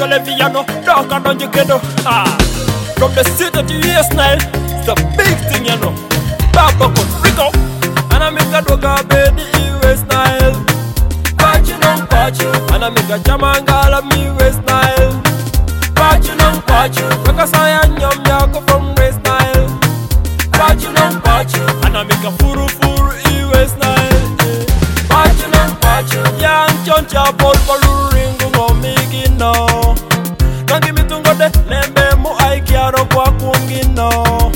Leviano, dark and on you kendo. From the city to US Nile, it's a big thing, you know. Papa Rico, and I make a doga baby US Nile. Pachu non pachu, and I make a jamangala me West Nile. Pachu non pachu, because I am yum yako from West Nile. Pachu non pachu, and I make a furu US Nile. Pachu non pachu, young choncha bol bolu ringu ngomigi no. Nangi mitungo de lembe mu aikiaro kwa kungino.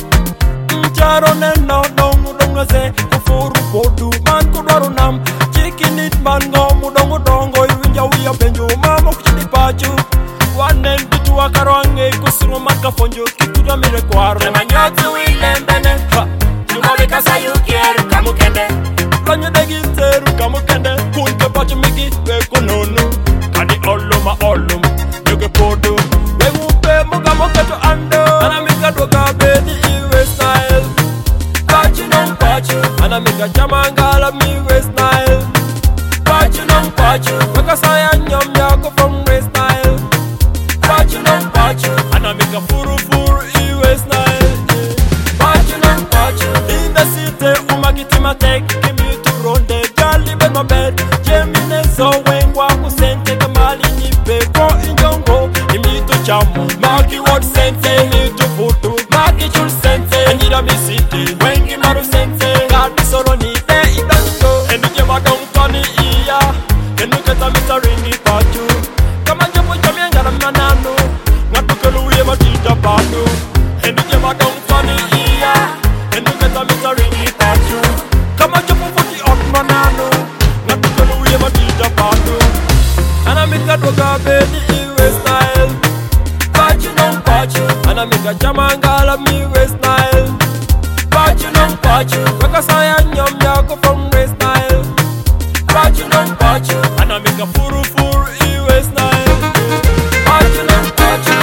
Mcharo neno dongu dongo se kufuru podu man kudwaru nam. Chikinit man ngomu dongo dongo iwinja uya benjo mamo kuchidi pachu. Wanen bitu wakarange kusuru makafonjo kikuta mire kwaro. Nema nyotu wilembene Chumove kasa yukier kamukende Lanyo degi teru kamukende Kunke pachu miki weko nonu Kani oluma olum Yuke podu Wengupe muka moketo ando Anamika doga bedi iwe style Pachu non pachu Anamika jamangala miwe style Pachu non pachu Weka saya nyom yako from we style Pachu non pachu Anamika furu iwe style Pachu non pachu In the city umakitima tek Kimi tu ronde jali ben my bed Jemine so wengwa kusente kamali nipe Ko injongo imitu chamu Maki word sente Hitu futu Maki chul sente Enjira mi city Wengi maru sente Kati soro ni te idango Enu jema dongtani iya Enu keta mita ringi pachu Kama njepo jamia njara mananu Ngatukelu uye matita padu Enu jema dongtani iya Enu keta mita ringi pachu Kama njepo futi ot mananu Ngatukelu uye matita padu Anamika doga bedi iwe style Pachu non pachu Anamika jamangala miwe style Pachu non pachu Weka saya nyom yako from we style Pachu non pachu Anamika furu iwe style Pachu non pachu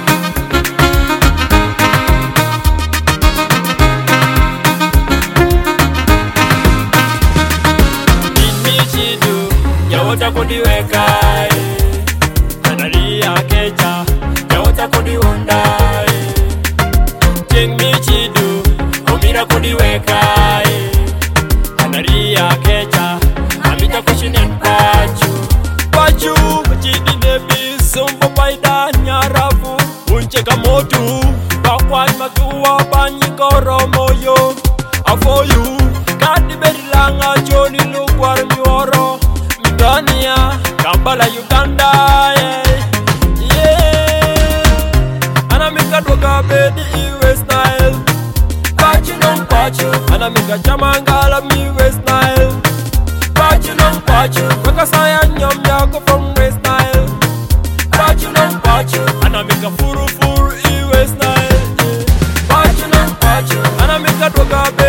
Nimichidu Yawota kudiweka Anari ya kecha Yawota kudiwonda Jeng michidu Omira kudiweka Anari ya kecha Amita kushinen pachu Pachu Machidi nebi Sumbo paida nyarafu Uncheka motu Bakwai makiwa banyi koro moyo Afoyu Kadi berilanga Joni lukwar mioro Migania Kampala Uganda Anamika doga bedi iwe style Pachu non pachu Anamika jamangala miwe style Pachu non pachu Weka saya nyom yako from we style Pachu non pachu Anamika furu iwe style Pachu non pachu Anamika doga bedi